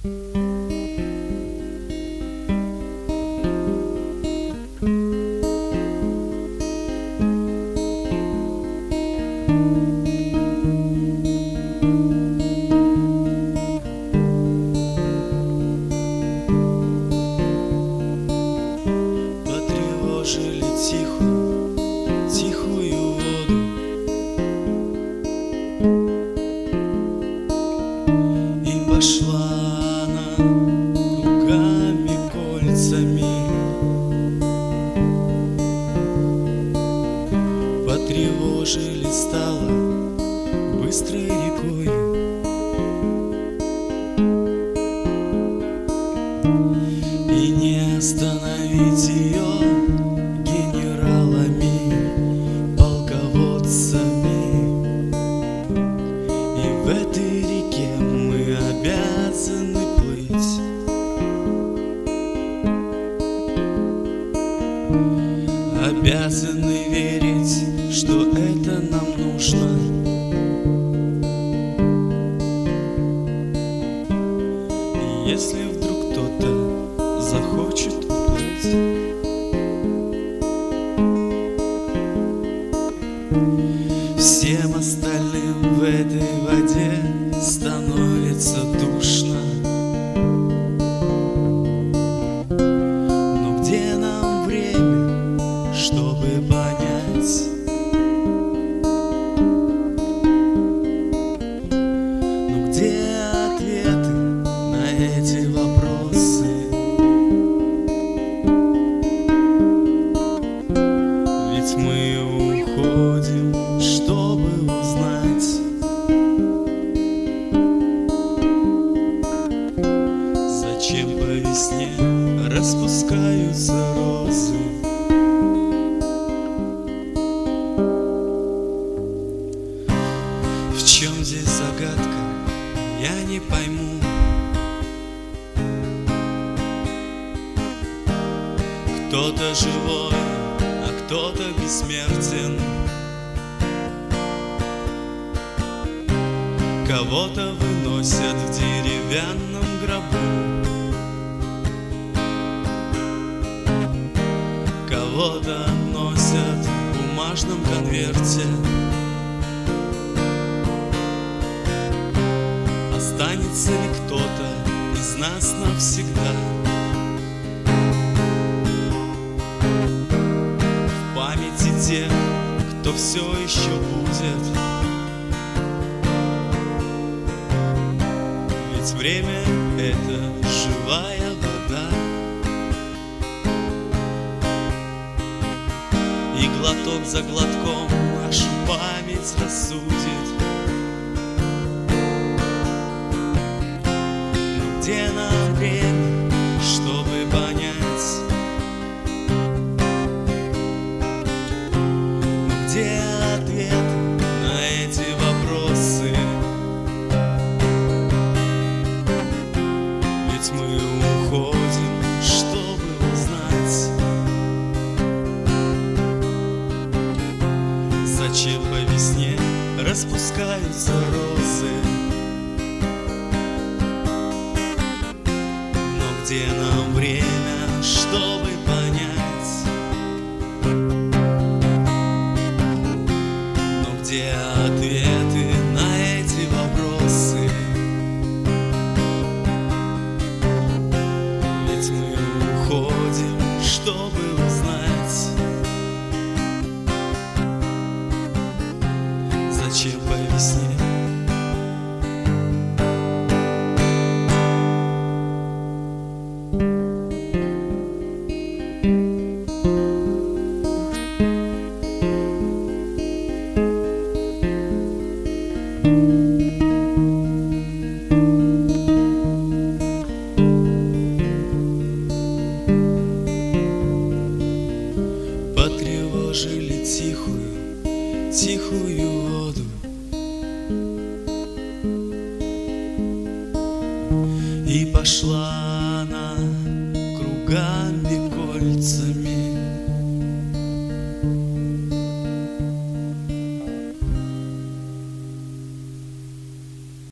Потревожили тихую воду, и пошла она кругами, кольцами. Потревожили стало быстрой рекой, и не остановить ее генералами, полководцами. И в этой реке мы обязаны плыть, обязаны верить, что это нам нужно. И если вдруг кто-то захочет уплыть, всем остальным в этой воде становится душно. Но где нам время, чтобы понять? Но где ответы на эти вопросы? Ведь мы уходим, чтобы узнать, зачем по весне распускаются розы. В чем здесь загадка, я не пойму. Кто-то живой, а кто-то бессмертен. Кого-то выносят в деревянном гробу, кого-то носят в бумажном конверте. Останется ли кто-то из нас навсегда в памяти тех, кто все еще будет? Ведь время — это живая вода, и глоток за глотком нашу память рассудит. Где нам время, чтобы понять? Но где ответ на эти вопросы? Ведь мы уходим, чтобы узнать, зачем по весне распускаются розы. Где нам время, чтобы понять? Но где ответы на эти вопросы? Ведь мы уходим, чтобы узнать, зачем по весне потревожили тихую воду, и пошла она кругами, кольцами.